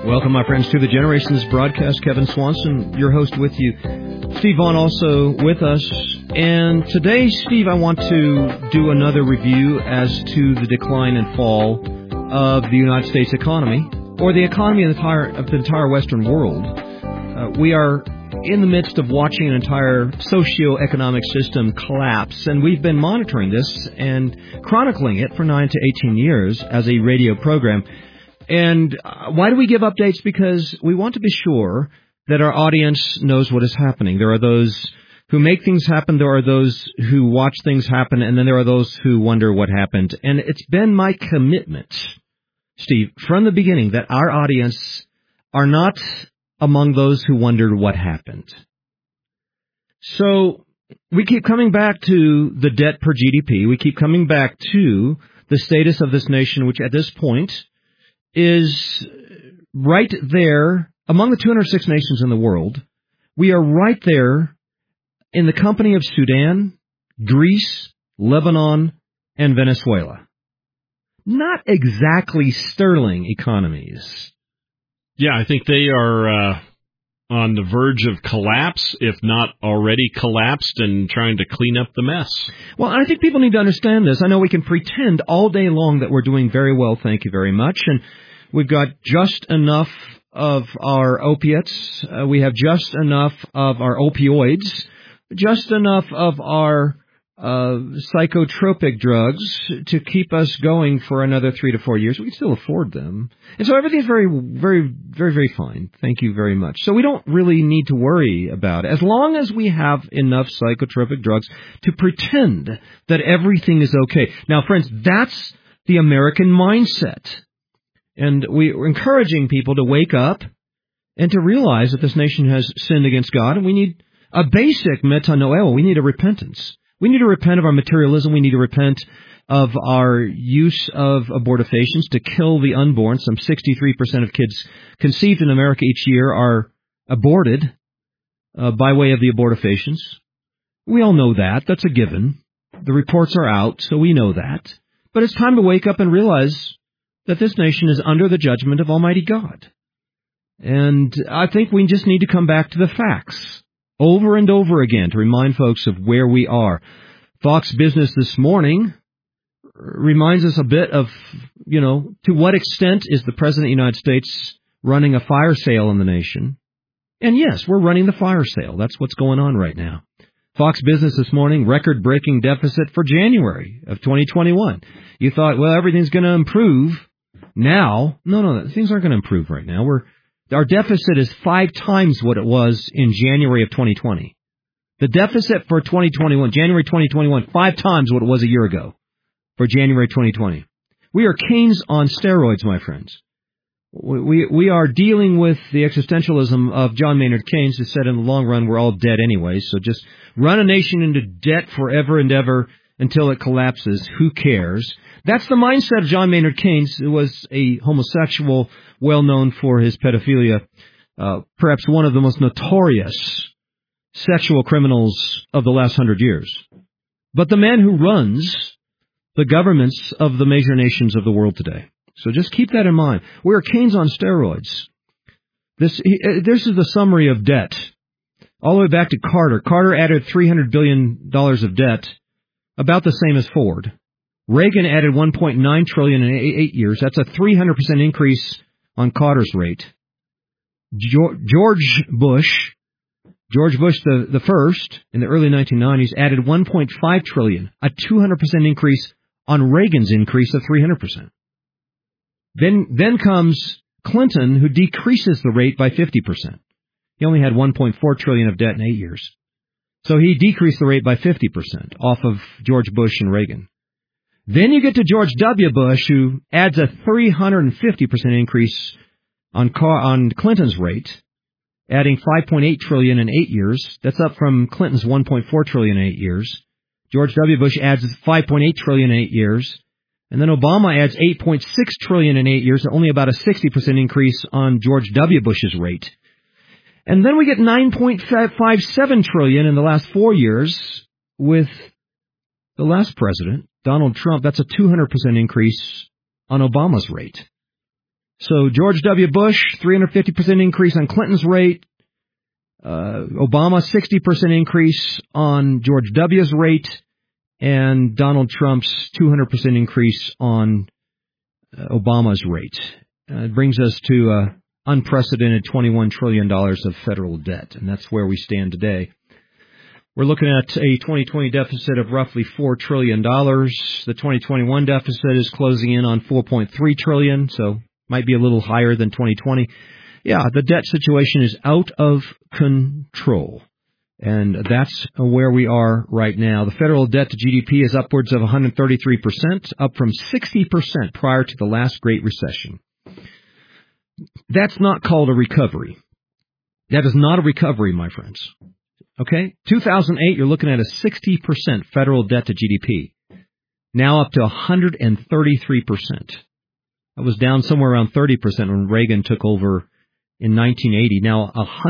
Welcome, my friends, to the Generations broadcast. Kevin Swanson, your host, with you. Steve Vaughn also with us. And today, Steve, I want to do another review as to the decline and fall of the United States economy, or the economy of the entire Western world. We are in the midst of watching an entire socio-economic system collapse, and we've been monitoring this and chronicling it for 9 to 18 years as a radio program. And why do we give updates? Because we want to be sure that our audience knows what is happening. There are those who make things happen, there are those who watch things happen, and then there are those who wonder what happened. And it's been my commitment, Steve, from the beginning, that our audience are not among those who wondered what happened. So we keep coming back to the debt per GDP. We keep coming back to the status of this nation, which at this point is right there among the 206 nations in the world. We are right there in the company of Sudan, Greece, Lebanon, and Venezuela. Not exactly sterling economies. Yeah, I think they are on the verge of collapse, if not already collapsed, and trying to clean up the mess. Well, I think people need to understand this. I know we can pretend all day long that we're doing very well, thank you very much, and we've got just enough of our opiates, we have just enough of our opioids, just enough of our psychotropic drugs to keep us going for another 3 to 4 years. We can still afford them. And so everything's very, very, very, very fine. Thank you very much. So we don't really need to worry about it. As long as we have enough psychotropic drugs to pretend that everything is okay. Now, friends, that's the American mindset. And we're encouraging people to wake up and to realize that this nation has sinned against God, and we need a basic metanoia. We need a repentance. We need to repent of our materialism. We need to repent of our use of abortifacients to kill the unborn. Some 63% of kids conceived in America each year are aborted by way of the abortifacients. We all know that. That's a given. The reports are out, so we know that. But it's time to wake up and realize that this nation is under the judgment of Almighty God. And I think we just need to come back to the facts over and over again to remind folks of where we are. Fox Business this morning reminds us a bit of, to what extent is the President of the United States running a fire sale in the nation. And yes, we're running the fire sale. That's what's going on right now. Fox Business this morning, record-breaking deficit for January of 2021. You thought, well, everything's going to improve now. No, things aren't going to improve right now. Our deficit is 5 times what it was in January of 2020. The deficit for 2021, January 2021, 5 times what it was a year ago for January 2020. We are Keynes on steroids, my friends. We are dealing with the existentialism of John Maynard Keynes, who said in the long run we're all dead anyway, so just run a nation into debt forever and ever until it collapses. Who cares? That's the mindset of John Maynard Keynes, who was a homosexual, well known for his pedophilia, perhaps one of the most notorious sexual criminals of the last 100 years. But the man who runs the governments of the major nations of the world today. So just keep that in mind. We are Keynes on steroids. This is the summary of debt. All the way back to Carter. Carter added $300 billion of debt, about the same as Ford. Reagan added $1.9 trillion in 8 years. That's a 300% increase on Carter's rate. George Bush the first, in the early 1990s, added $1.5 trillion, a 200% increase on Reagan's increase of 300%. Then comes Clinton, who decreases the rate by 50%. He only had $1.4 trillion of debt in 8 years. So he decreased the rate by 50% off of George Bush and Reagan. Then you get to George W. Bush, who adds a 350% increase on Clinton's rate, adding $5.8 trillion in 8 years. That's up from Clinton's $1.4 trillion in 8 years. George W. Bush adds $5.8 trillion in 8 years. And then Obama adds $8.6 trillion in 8 years, only about a 60% increase on George W. Bush's rate. And then we get $9.57 trillion in the last 4 years with the last president, Donald Trump. That's a 200% increase on Obama's rate. So George W. Bush, 350% increase on Clinton's rate. Obama, 60% increase on George W.'s rate. And Donald Trump's 200% increase on Obama's rate. It brings us to unprecedented $21 trillion of federal debt, and that's where we stand today. We're looking at a 2020 deficit of roughly $4 trillion. The 2021 deficit is closing in on $4.3 trillion, so might be a little higher than 2020. Yeah, the debt situation is out of control, and that's where we are right now. The federal debt to GDP is upwards of 133%, up from 60% prior to the last Great Recession. That's not called a recovery. That is not a recovery, my friends. Okay? 2008, you're looking at a 60% federal debt to GDP. Now up to 133%. That was down somewhere around 30% when Reagan took over in 1980. Now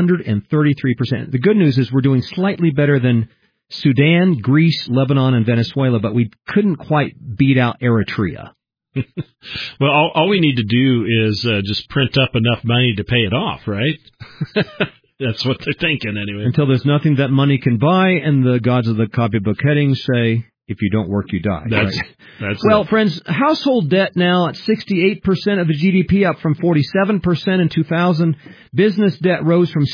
133%. The good news is we're doing slightly better than Sudan, Greece, Lebanon, and Venezuela, but we couldn't quite beat out Eritrea. Well, all we need to do is just print up enough money to pay it off, right? That's what they're thinking anyway. Until there's nothing that money can buy, and the gods of the copybook headings say, if you don't work, you die. That's well, it. Friends, household debt now at 68% of the GDP, up from 47% in 2000. Business debt rose from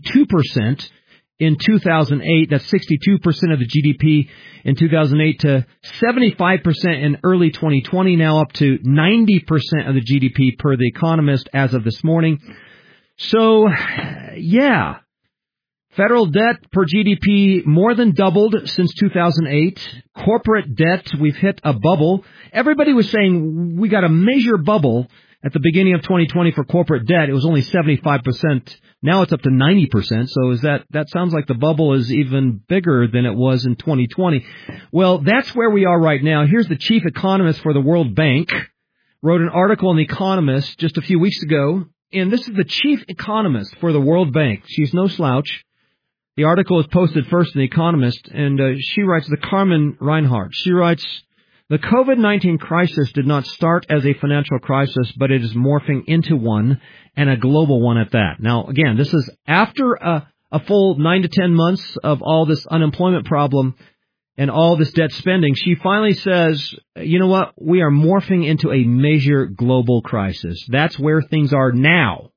62% in 2008. That's 62% of the GDP in 2008 to 75% in early 2020, now up to 90% of the GDP per The Economist as of this morning. So, yeah, federal debt per GDP more than doubled since 2008. Corporate debt, we've hit a bubble. Everybody was saying we got a major bubble at the beginning of 2020 for corporate debt. It was only 75%. Now it's up to 90%. So that sounds like the bubble is even bigger than it was in 2020. Well, that's where we are right now. Here's the chief economist for the World Bank. Wrote an article in The Economist just a few weeks ago. And this is the chief economist for the World Bank. She's no slouch. The article is posted first in The Economist, and she writes, the Carmen Reinhardt. She writes, the COVID-19 crisis did not start as a financial crisis, but it is morphing into one, and a global one at that. Now, again, this is after a full 9 to 10 months of all this unemployment problem and all this debt spending. She finally says, you know what, we are morphing into a major global crisis. That's where things are now.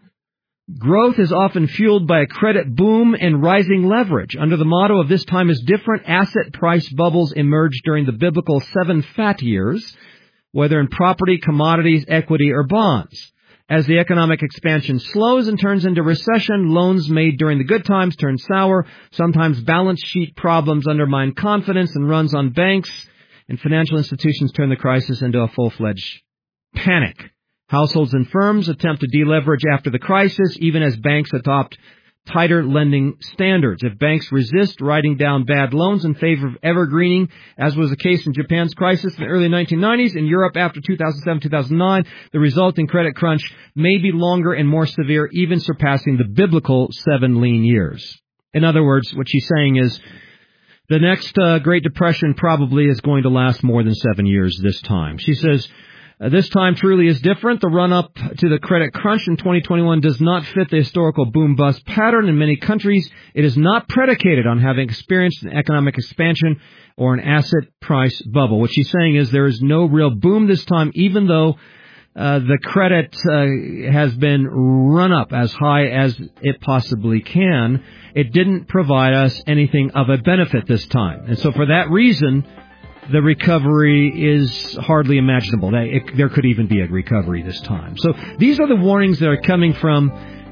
Growth is often fueled by a credit boom and rising leverage. Under the motto of this time is different, asset price bubbles emerged during the biblical 7 fat years, whether in property, commodities, equity, or bonds. As the economic expansion slows and turns into recession, loans made during the good times turn sour. Sometimes balance sheet problems undermine confidence and runs on banks, and financial institutions turn the crisis into a full-fledged panic. Households and firms attempt to deleverage after the crisis, even as banks adopt tighter lending standards. If banks resist writing down bad loans in favor of evergreening, as was the case in Japan's crisis in the early 1990s, in Europe after 2007-2009, the resulting credit crunch may be longer and more severe, even surpassing the biblical 7 lean years. In other words, what she's saying is the next Great Depression probably is going to last more than 7 years this time. She says, this time truly is different. The run-up to the credit crunch in 2021 does not fit the historical boom-bust pattern in many countries. It is not predicated on having experienced an economic expansion or an asset price bubble. What she's saying is there is no real boom this time, even though the credit has been run up as high as it possibly can. It didn't provide us anything of a benefit this time. And so for that reason, the recovery is hardly imaginable. There could even be a recovery this time. So these are the warnings that are coming from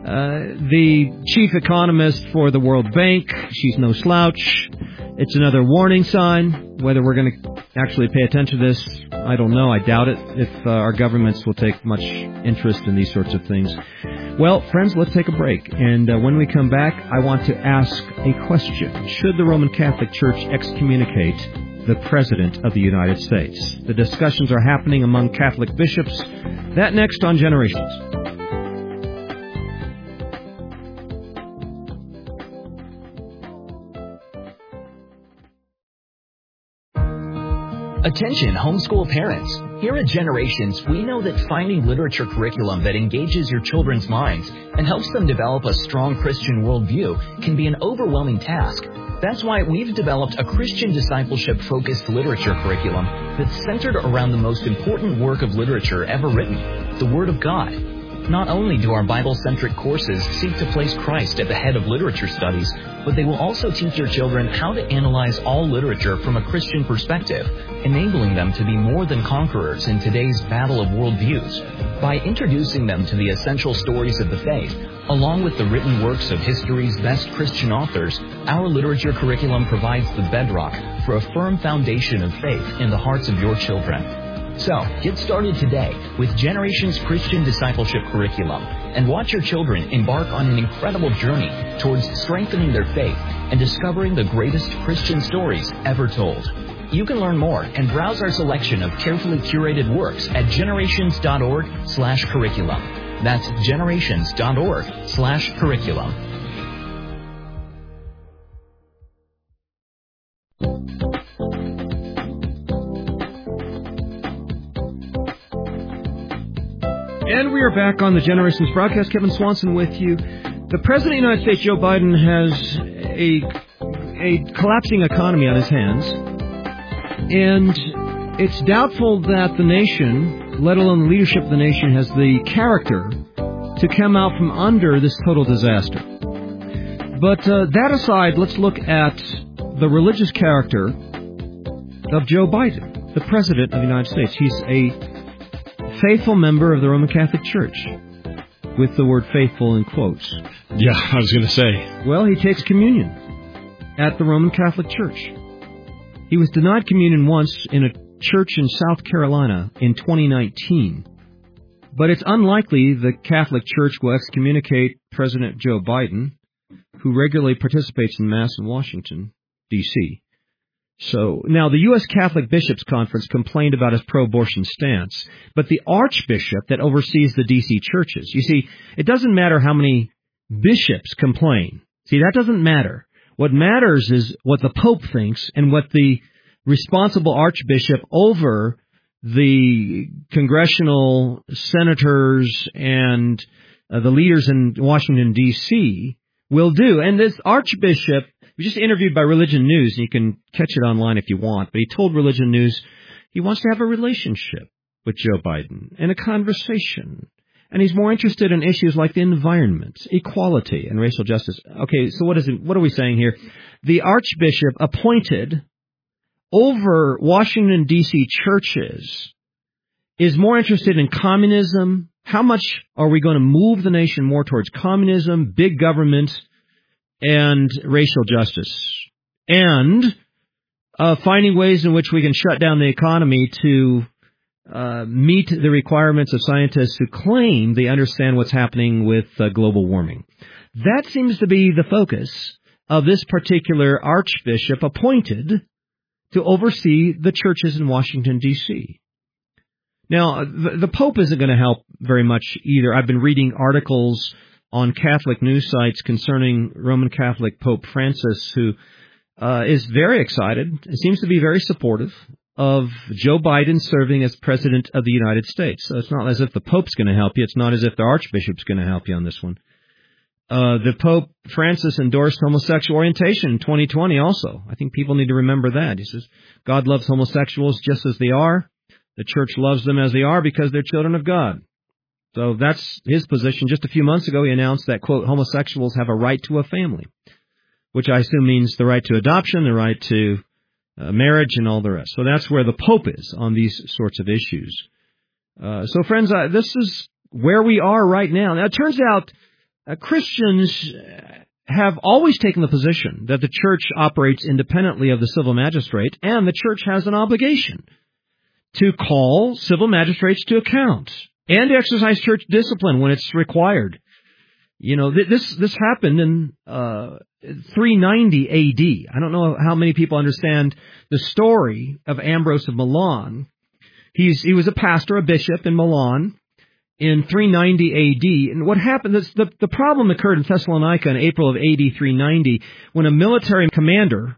the chief economist for the World Bank. She's no slouch. It's another warning sign. Whether we're going to actually pay attention to this, I don't know. I doubt it if our governments will take much interest in these sorts of things. Well, friends, let's take a break. And when we come back, I want to ask a question. Should the Roman Catholic Church excommunicate the President of the United States? The discussions are happening among Catholic bishops. That next on Generations. Attention homeschool parents. Here at Generations, we know that finding literature curriculum that engages your children's minds and helps them develop a strong Christian worldview can be an overwhelming task. That's why we've developed a Christian discipleship-focused literature curriculum that's centered around the most important work of literature ever written, the Word of God. Not only do our Bible-centric courses seek to place Christ at the head of literature studies, but they will also teach your children how to analyze all literature from a Christian perspective, enabling them to be more than conquerors in today's battle of worldviews. By introducing them to the essential stories of the faith, along with the written works of history's best Christian authors, our literature curriculum provides the bedrock for a firm foundation of faith in the hearts of your children. So, get started today with Generations Christian Discipleship Curriculum and watch your children embark on an incredible journey towards strengthening their faith and discovering the greatest Christian stories ever told. You can learn more and browse our selection of carefully curated works at generations.org/curriculum. That's generations.org/curriculum. And we are back on the Generations broadcast. Kevin Swanson with you. The President of the United States, Joe Biden, has a collapsing economy on his hands. And it's doubtful that the nation, let alone the leadership of the nation, has the character to come out from under this total disaster. But that aside, let's look at the religious character of Joe Biden, the President of the United States. He's a faithful member of the Roman Catholic Church, with the word faithful in quotes. Yeah, I was going to say. Well, he takes communion at the Roman Catholic Church. He was denied communion once in a church in South Carolina in 2019. But it's unlikely the Catholic Church will excommunicate President Joe Biden, who regularly participates in Mass in Washington, D.C. So, now the U.S. Catholic Bishops' Conference complained about his pro-abortion stance, but the Archbishop that oversees the D.C. churches, you see, it doesn't matter how many bishops complain. See, that doesn't matter. What matters is what the Pope thinks and what the responsible Archbishop over the congressional senators and the leaders in Washington, D.C. will do. And this Archbishop was just interviewed by Religion News, and you can catch it online if you want, but he told Religion News he wants to have a relationship with Joe Biden and a conversation. And he's more interested in issues like the environment, equality, and racial justice. Okay, so what are we saying here? The Archbishop appointed over Washington, D.C. churches is more interested in communism. How much are we going to move the nation more towards communism, big government, and racial justice, and finding ways in which we can shut down the economy to meet the requirements of scientists who claim they understand what's happening with global warming. That seems to be the focus of this particular Archbishop appointed to oversee the churches in Washington, D.C. Now, the Pope isn't going to help very much either. I've been reading articles on Catholic news sites concerning Roman Catholic Pope Francis, who is very excited, seems to be very supportive of Joe Biden serving as President of the United States. So it's not as if the Pope's going to help you. It's not as if the Archbishop's going to help you on this one. The Pope Francis endorsed homosexual orientation in 2020 also. I think people need to remember that. He says, God loves homosexuals just as they are. The Church loves them as they are because they're children of God. So that's his position. Just a few months ago, he announced that, quote, homosexuals have a right to a family, which I assume means the right to adoption, the right to marriage, and all the rest. So that's where the Pope is on these sorts of issues. So, friends, this is where we are right now. Now, it turns out Christians have always taken the position that the Church operates independently of the civil magistrate, and the Church has an obligation to call civil magistrates to account and to exercise church discipline when it's required. You know, this happened in 390 A.D. I don't know how many people understand the story of Ambrose of Milan. He was a pastor, a bishop in Milan in 390 A.D. And what happened is the problem occurred in Thessalonica in April of A.D. 390 when a military commander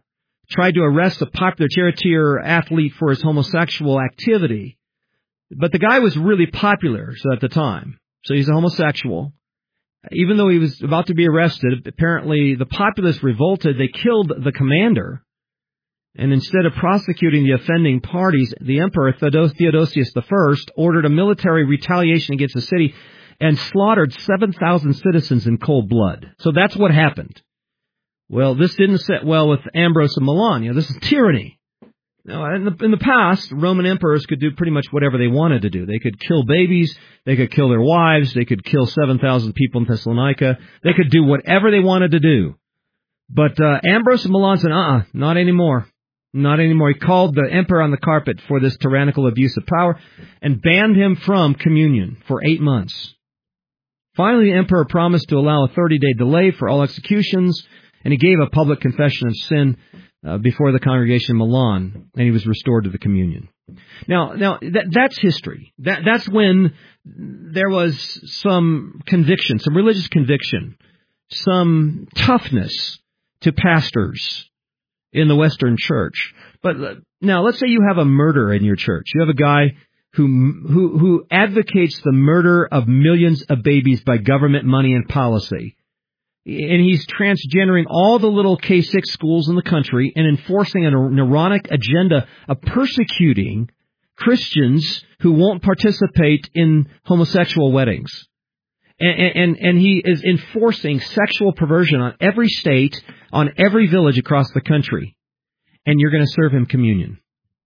tried to arrest a popular charioteer athlete for his homosexual activity. But the guy was really popular at the time. So he's a homosexual. Even though he was about to be arrested, apparently the populace revolted. They killed the commander. And instead of prosecuting the offending parties, the emperor, Theodosius I, ordered a military retaliation against the city and slaughtered 7,000 citizens in cold blood. So that's what happened. Well, this didn't sit well with Ambrose of Milan. This is tyranny. Now, in the past, Roman emperors could do pretty much whatever they wanted to do. They could kill babies, they could kill their wives, they could kill 7,000 people in Thessalonica. They could do whatever they wanted to do. But Ambrose of Milan said, not anymore. Not anymore. He called the emperor on the carpet for this tyrannical abuse of power and banned him from communion for 8 months. Finally, the emperor promised to allow a 30-day delay for all executions, and he gave a public confession of sin before the congregation in Milan, and he was restored to the communion. Now that's history. That's when there was some conviction, some religious conviction, some toughness to pastors in the Western church. But now, let's say you have a murderer in your church. You have a guy who advocates the murder of millions of babies by government money and policy. And he's transgendering all the little K-6 schools in the country and enforcing a neuronic agenda of persecuting Christians who won't participate in homosexual weddings. And he is enforcing sexual perversion on every state, on every village across the country. And you're going to serve him communion.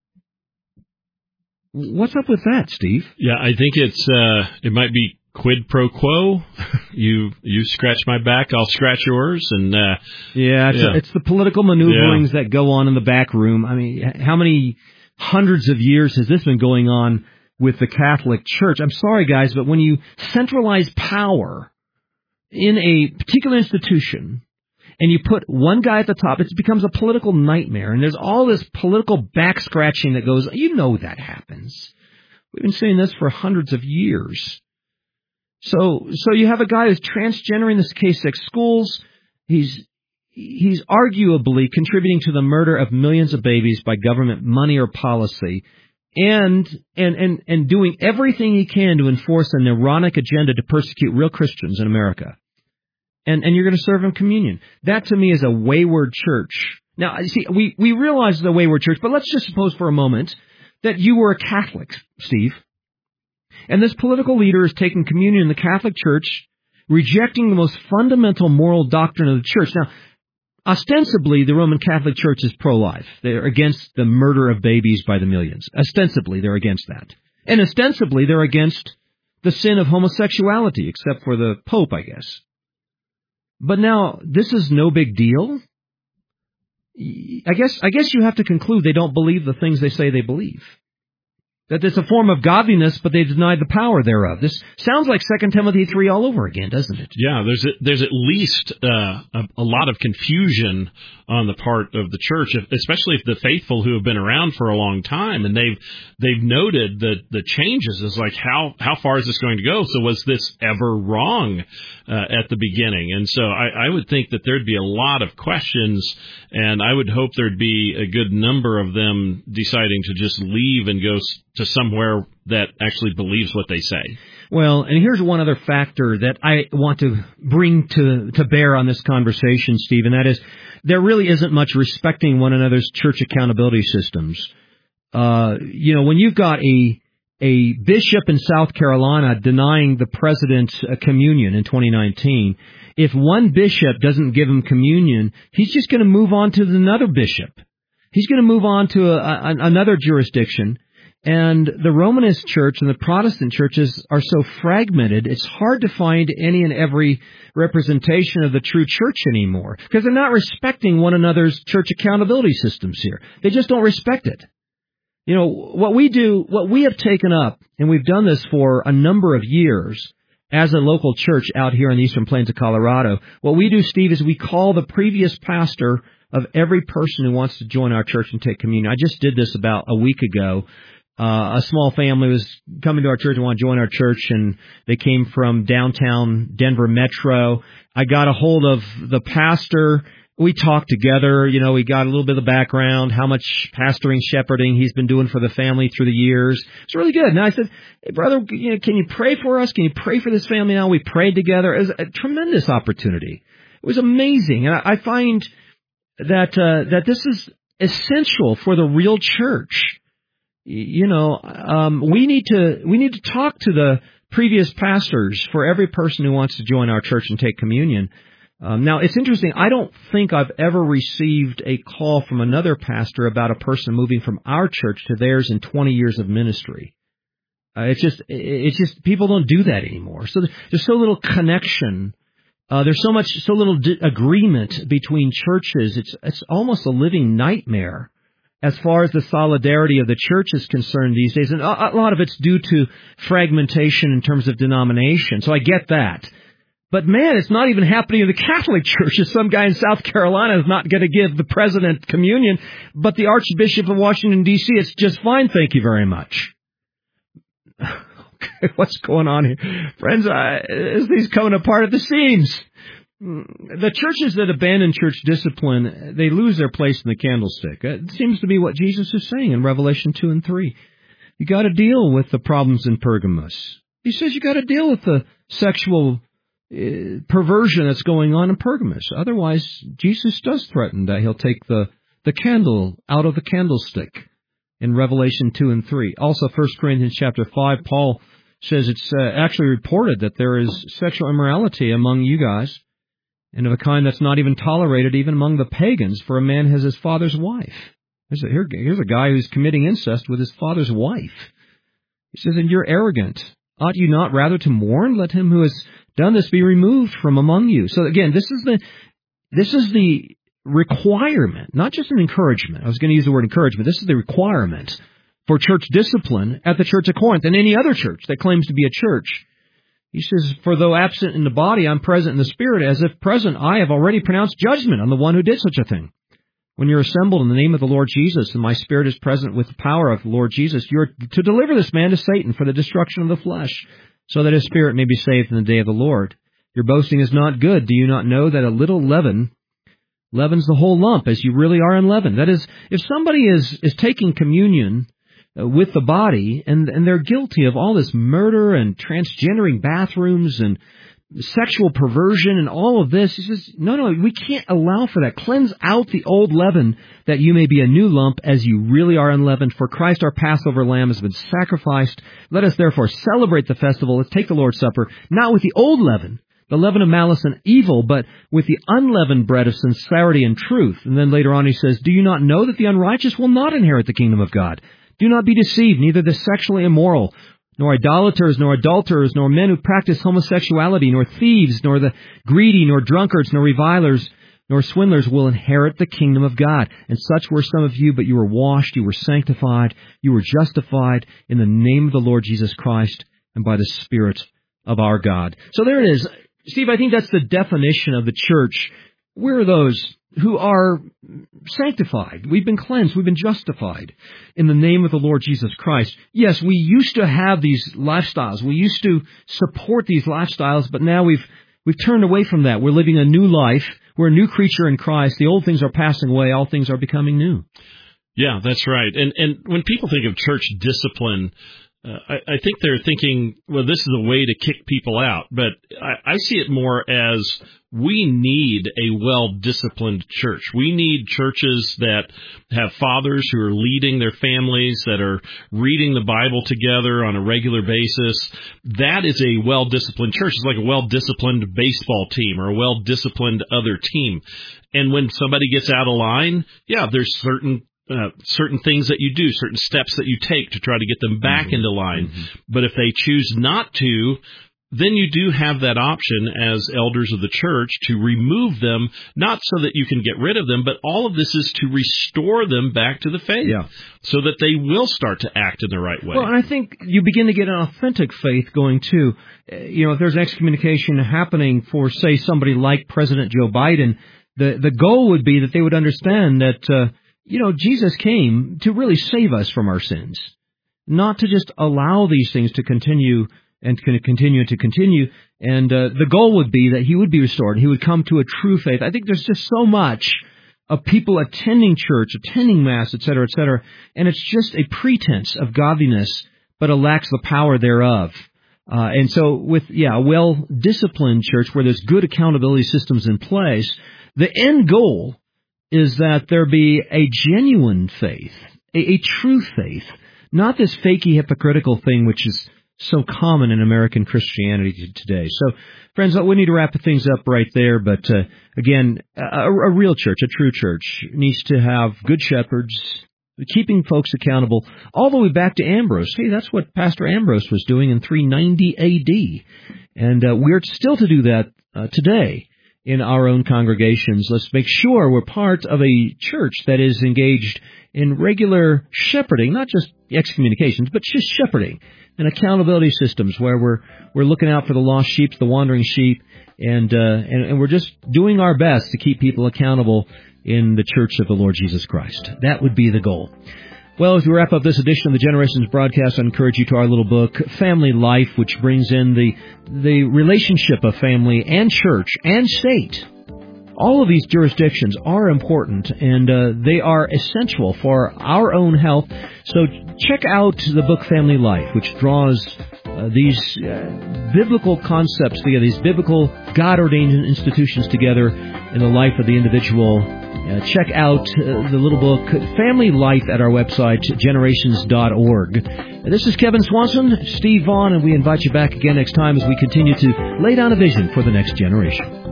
What's up with that, Steve? Yeah, I think it might be quid pro quo. You scratch my back, I'll scratch yours, and it's the political maneuverings that go on in the back room. I mean, how many hundreds of years has this been going on with the Catholic Church? I'm sorry, guys, but when you centralize power in a particular institution and you put one guy at the top, it becomes a political nightmare. And there's all this political back scratching that goes. That happens. We've been saying this for hundreds of years. So you have a guy who's transgendering this K-6 schools. He's arguably contributing to the murder of millions of babies by government money or policy, and doing everything he can to enforce a neuronic agenda to persecute real Christians in America. And you're going to serve him communion. That to me is a wayward church. Now, see, we realize it's a wayward church, but let's just suppose for a moment that you were a Catholic, Steve. And this political leader is taking communion in the Catholic Church, rejecting the most fundamental moral doctrine of the Church. Now, ostensibly, the Roman Catholic Church is pro-life. They're against the murder of babies by the millions. Ostensibly, they're against that. And ostensibly, they're against the sin of homosexuality, except for the Pope, I guess. But now, this is no big deal? I guess you have to conclude they don't believe the things they say they believe. That it's a form of godliness, but they denied the power thereof. This sounds like 2 Timothy 3 all over again, doesn't it? Yeah, there's at least a lot of confusion on the part of the church, especially if the faithful who have been around for a long time, and they've noted the changes. Is like, how far is this going to go? So was this ever wrong at the beginning? And so I would think that there'd be a lot of questions, and I would hope there'd be a good number of them deciding to just leave and go to somewhere that actually believes what they say. Well, and here's one other factor that I want to bring to bear on this conversation, Steve, and that is there really isn't much respecting one another's church accountability systems. When you've got a bishop in South Carolina denying the president communion in 2019, if one bishop doesn't give him communion, he's just going to move on to another bishop. He's going to move on to another jurisdiction. And the Romanist church and the Protestant churches are so fragmented, it's hard to find any and every representation of the true church anymore, because they're not respecting one another's church accountability systems here. They just don't respect it. What we have taken up, and we've done this for a number of years as a local church out here in the Eastern Plains of Colorado, what we do, Steve, is we call the previous pastor of every person who wants to join our church and take communion. I just did this about a week ago. A small family was coming to our church and wanted to join our church, and they came from downtown Denver Metro. I got a hold of the pastor we talked together. We got a little bit of the background, how much pastoring, shepherding he's been doing for the family through the years. It's really good. And I said, hey, brother, can you pray for us? Can you pray for this family now? We prayed together. It was a tremendous opportunity. It was amazing. And I find that this is essential for the real church. We need to talk to the previous pastors for every person who wants to join our church and take communion. Now, it's interesting. I don't think I've ever received a call from another pastor about a person moving from our church to theirs in 20 years of ministry. It's just people don't do that anymore. So there's so little connection. There's so little agreement between churches. It's almost a living nightmare as far as the solidarity of the church is concerned these days. And a lot of it's due to fragmentation in terms of denomination. So I get that. But man, it's not even happening in the Catholic Church. Some guy in South Carolina is not going to give the president communion, but the Archbishop of Washington, D.C., it's just fine, thank you very much. Okay, what's going on here? Friends, this thing's coming apart at the seams. The churches that abandon church discipline, they lose their place in the candlestick. It seems to be what Jesus is saying in Revelation 2 and 3. You got to deal with the problems in Pergamos. He says you got to deal with the sexual perversion that's going on in Pergamos. Otherwise, Jesus does threaten that he'll take the candle out of the candlestick in Revelation 2 and 3. Also, 1 Corinthians chapter 5, Paul says it's actually reported that there is sexual immorality among you guys, and of a kind that's not even tolerated even among the pagans, for a man has his father's wife. Here's a guy who's committing incest with his father's wife. He says, and you're arrogant. Ought you not rather to mourn? Let him who has done this be removed from among you. So again, this is the requirement, not just an encouragement. I was going to use the word encouragement. This is the requirement for church discipline at the Church of Corinth and any other church that claims to be a church. He says, for though absent in the body, I'm present in the spirit. As if present, I have already pronounced judgment on the one who did such a thing. When you're assembled in the name of the Lord Jesus, and my spirit is present with the power of the Lord Jesus, you're to deliver this man to Satan for the destruction of the flesh, so that his spirit may be saved in the day of the Lord. Your boasting is not good. Do you not know that a little leaven leavens the whole lump, as you really are unleavened? That is, if somebody is taking communion with the body, and they're guilty of all this murder and transgendering bathrooms and sexual perversion and all of this, he says, no, we can't allow for that. Cleanse out the old leaven, that you may be a new lump, as you really are unleavened. For Christ our Passover lamb has been sacrificed. Let us therefore celebrate the festival. Let's take the Lord's Supper, not with the old leaven, the leaven of malice and evil, but with the unleavened bread of sincerity and truth. And then later on he says, do you not know that the unrighteous will not inherit the kingdom of God? Do not be deceived, neither the sexually immoral, nor idolaters, nor adulterers, nor men who practice homosexuality, nor thieves, nor the greedy, nor drunkards, nor revilers, nor swindlers will inherit the kingdom of God. And such were some of you, but you were washed, you were sanctified, you were justified in the name of the Lord Jesus Christ and by the Spirit of our God. So there it is. Steve, I think that's the definition of the church. We're those who are sanctified. We've been cleansed. We've been justified in the name of the Lord Jesus Christ. Yes, we used to have these lifestyles. We used to support these lifestyles, but now we've turned away from that. We're living a new life. We're a new creature in Christ. The old things are passing away. All things are becoming new. Yeah, that's right. And when people think of church discipline, I think they're thinking, well, this is a way to kick people out. But I see it more as we need a well-disciplined church. We need churches that have fathers who are leading their families, that are reading the Bible together on a regular basis. That is a well-disciplined church. It's like a well-disciplined baseball team or a well-disciplined other team. And when somebody gets out of line, yeah, there's certain things that you do, certain steps that you take to try to get them back into line. Mm-hmm. But if they choose not to, then you do have that option as elders of the church to remove them, not so that you can get rid of them, but all of this is to restore them back to the faith, so that they will start to act in the right way. Well, and I think you begin to get an authentic faith going too. If there's excommunication happening for, say, somebody like President Joe Biden, the goal would be that they would understand that Jesus came to really save us from our sins, not to just allow these things to continue and continue. And the goal would be that he would be restored. He would come to a true faith. I think there's just so much of people attending church, attending Mass, et cetera, and it's just a pretense of godliness, but it lacks the power thereof. And so with, a well-disciplined church where there's good accountability systems in place, the end goal is that there be a genuine faith, a true faith, not this fakey, hypocritical thing which is so common in American Christianity today. So, friends, we need to wrap things up right there. But again, a real church, a true church, needs to have good shepherds, keeping folks accountable, all the way back to Ambrose. Hey, that's what Pastor Ambrose was doing in 390 A.D. And we're still to do that today in our own congregations. Let's make sure we're part of a church that is engaged in regular shepherding, not just excommunications, but just shepherding and accountability systems where we're looking out for the lost sheep, the wandering sheep, and we're just doing our best to keep people accountable in the church of the Lord Jesus Christ. That would be the goal. Well, as we wrap up this edition of the Generations broadcast, I encourage you to our little book, Family Life, which brings in the relationship of family and church and state. All of these jurisdictions are important, and they are essential for our own health. So check out the book Family Life, which draws these biblical concepts together, these biblical God-ordained institutions together in the life of the individual. Check out the little book, Family Life, at our website, generations.org. This is Kevin Swanson, Steve Vaughn, and we invite you back again next time as we continue to lay down a vision for the next generation.